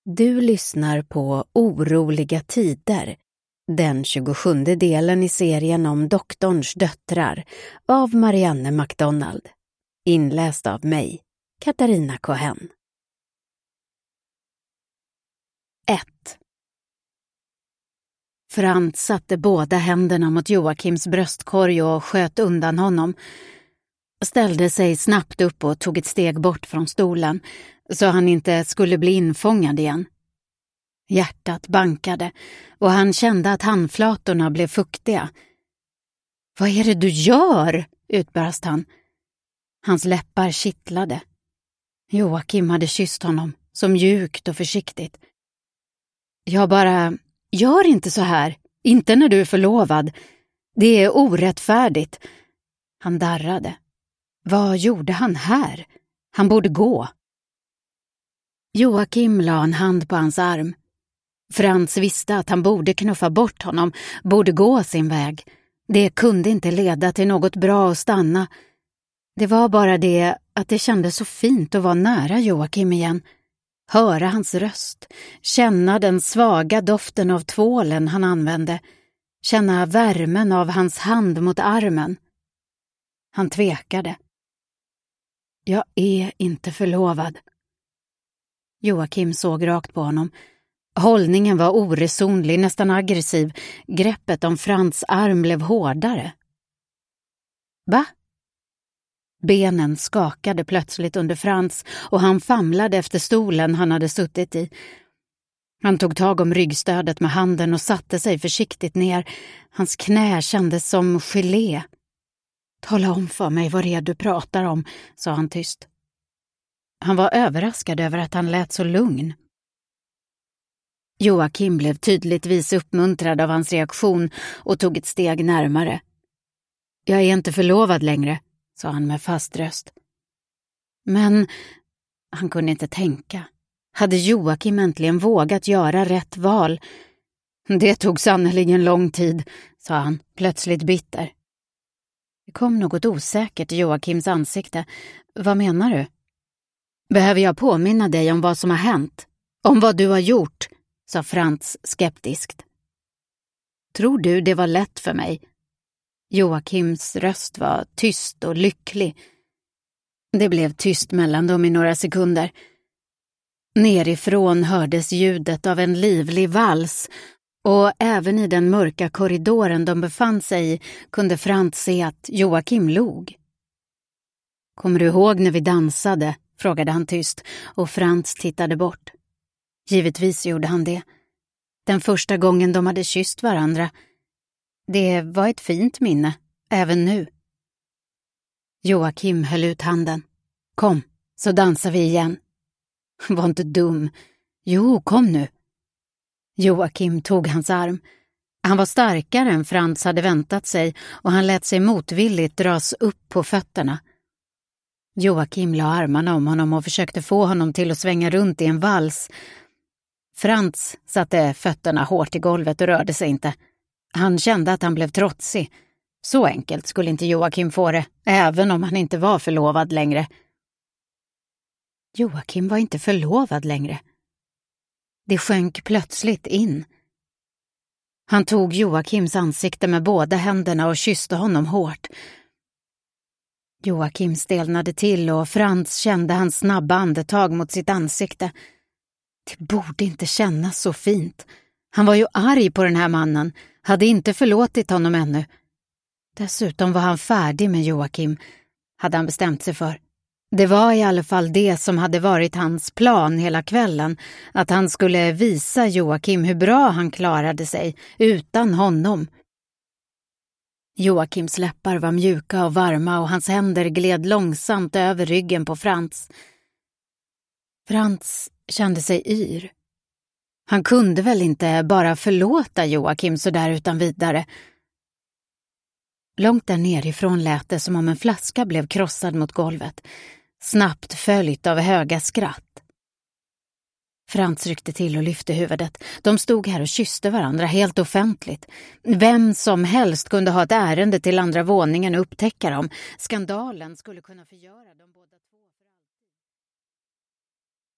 Du lyssnar på Oroliga tider, den 27:e delen i serien om doktorns döttrar av Marianne McDonald. Inläst av mig, Katarina Cohen. 1. Frans satte båda händerna mot Joakims bröstkorg och sköt undan honom. Ställde sig snabbt upp och tog ett steg bort från stolen så han inte skulle bli infångad igen. Hjärtat bankade och han kände att handflatorna blev fuktiga. "Vad är det du gör?" utbrast han. Hans läppar kittlade. Joakim hade kysst honom, så mjukt och försiktigt. "Jag bara... Gör inte så här. Inte när du är förlovad. Det är orättfärdigt." Han darrade. Vad gjorde han här? Han borde gå. Joakim la en hand på hans arm. Frans visste att han borde knuffa bort honom, borde gå sin väg. Det kunde inte leda till något bra att stanna. Det var bara det att det kändes så fint att vara nära Joakim igen. Höra hans röst, känna den svaga doften av tvålen han använde, känna värmen av hans hand mot armen. Han tvekade. "Jag är inte förlovad." Joakim såg rakt på honom. Hållningen var oresonlig, nästan aggressiv. Greppet om Frans arm blev hårdare. "Va?" Benen skakade plötsligt under Frans och han famlade efter stolen han hade suttit i. Han tog tag om ryggstödet med handen och satte sig försiktigt ner. Hans knä kändes som gelé. "Tala om för mig vad det är du pratar om", sa han tyst. Han var överraskad över att han lät så lugn. Joakim blev tydligtvis uppmuntrad av hans reaktion och tog ett steg närmare. "Jag är inte förlovad längre", sa han med fast röst. Men han kunde inte tänka. Hade Joakim äntligen vågat göra rätt val? "Det tog sannoliken lång tid", sa han, plötsligt bitter. Det kom något osäkert i Joakims ansikte. "Vad menar du?" "Behöver jag påminna dig om vad som har hänt? Om vad du har gjort?" sa Frans skeptiskt. "Tror du det var lätt för mig?" Joakims röst var tyst och lycklig. Det blev tyst mellan dem i några sekunder. Nerifrån hördes ljudet av en livlig vals och även i den mörka korridoren de befann sig i kunde Frans se att Joakim log. "Kommer du ihåg när vi dansade?" frågade han tyst och Frans tittade bort. Givetvis gjorde han det. Den första gången de hade kysst varandra. Det var ett fint minne, även nu. Joakim höll ut handen. "Kom, så dansar vi igen." "Var inte dum." "Jo, kom nu." Joakim tog hans arm. Han var starkare än Frans hade väntat sig och han lät sig motvilligt dras upp på fötterna. Joakim la armarna om honom och försökte få honom till att svänga runt i en vals. Frans satte fötterna hårt i golvet och rörde sig inte. Han kände att han blev trotsig. Så enkelt skulle inte Joakim få det, även om han inte var förlovad längre. Joakim var inte förlovad längre. Det sjönk plötsligt in. Han tog Joakims ansikte med båda händerna och kysste honom hårt. Joakim stelnade till och Frans kände hans snabba andetag mot sitt ansikte. Det borde inte kännas så fint. Han var ju arg på den här mannen, hade inte förlåtit honom ännu. Dessutom var han färdig med Joakim, hade han bestämt sig för. Det var i alla fall det som hade varit hans plan hela kvällen, att han skulle visa Joakim hur bra han klarade sig utan honom. Joakims läppar var mjuka och varma och hans händer gled långsamt över ryggen på Frans. Frans kände sig yr. Han kunde väl inte bara förlåta Joakim så där utan vidare. Långt där nerifrån lät det som om en flaska blev krossad mot golvet, snabbt följt av höga skratt. Frans ryckte till och lyfte huvudet. De stod här och kysste varandra helt offentligt. Vem som helst kunde ha ett ärende till andra våningen och upptäcka dem. Skandalen skulle kunna förgöra de båda två.